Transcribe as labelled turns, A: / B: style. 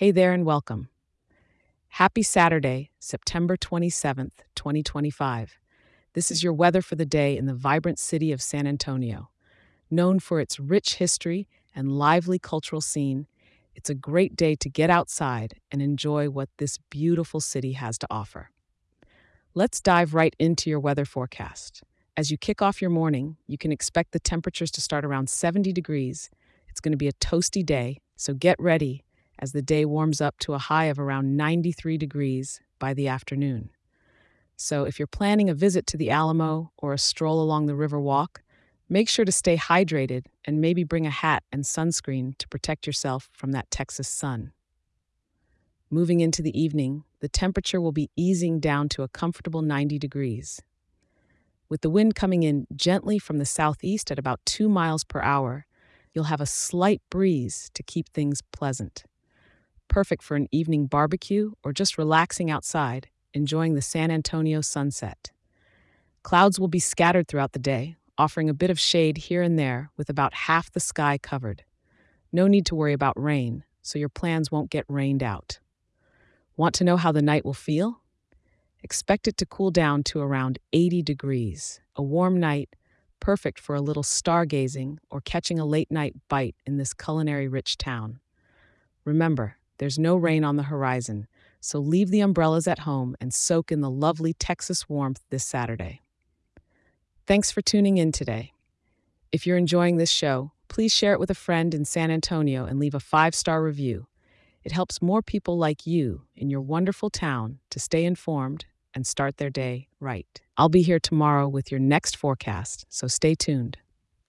A: Hey there and welcome. Happy Saturday, September 27th, 2025. This is your weather for the day in the vibrant city of San Antonio. Known for its rich history and lively cultural scene, it's a great day to get outside and enjoy what this beautiful city has to offer. Let's dive right into your weather forecast. As you kick off your morning, you can expect the temperatures to start around 70 degrees. It's going to be a toasty day, so get ready as the day warms up to a high of around 93 degrees by the afternoon. So, if you're planning a visit to the Alamo or a stroll along the River Walk, make sure to stay hydrated and maybe bring a hat and sunscreen to protect yourself from that Texas sun. Moving into the evening, the temperature will be easing down to a comfortable 90 degrees. With the wind coming in gently from the southeast at about 2 miles per hour, you'll have a slight breeze to keep things pleasant. Perfect for an evening barbecue or just relaxing outside, enjoying the San Antonio sunset. Clouds will be scattered throughout the day, offering a bit of shade here and there with about half the sky covered. No need to worry about rain, so your plans won't get rained out. Want to know how the night will feel? Expect it to cool down to around 80 degrees, a warm night, perfect for a little stargazing or catching a late night bite in this culinary rich town. Remember, there's no rain on the horizon, so leave the umbrellas at home and soak in the lovely Texas warmth this Saturday. Thanks for tuning in today. If you're enjoying this show, please share it with a friend in San Antonio and leave a 5-star review. It helps more people like you in your wonderful town to stay informed and start their day right. I'll be here tomorrow with your next forecast, so stay tuned.